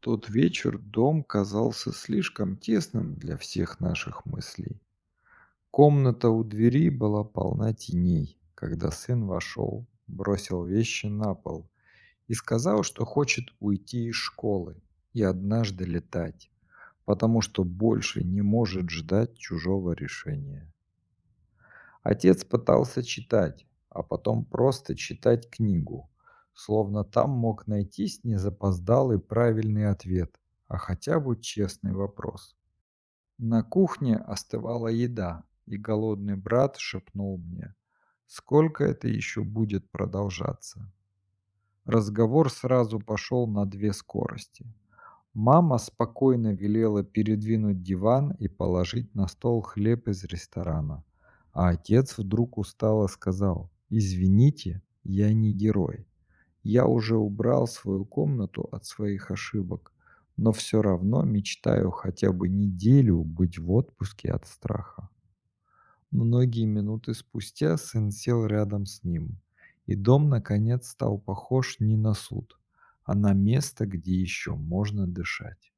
Тот вечер дом казался слишком тесным для всех наших мыслей. Комната у двери была полна теней, когда сын вошел, бросил вещи на пол и сказал, что хочет уйти из школы и однажды летать, потому что больше не может ждать чужого решения. Отец пытался читать, а потом просто читать книгу, словно там мог найтись не запоздалый правильный ответ, а хотя бы честный вопрос. На кухне остывала еда, и голодный брат шепнул мне, сколько это еще будет продолжаться. Разговор сразу пошел на две скорости. Мама спокойно велела передвинуть диван и положить на стол хлеб из ресторана. А отец вдруг устало сказал: «Извините, я не герой. Я уже убрал свою комнату от своих ошибок, но все равно мечтаю хотя бы неделю быть в отпуске от страха». Многие минуты спустя сын сел рядом с ним, и дом наконец стал похож не на суд, а на место, где еще можно дышать.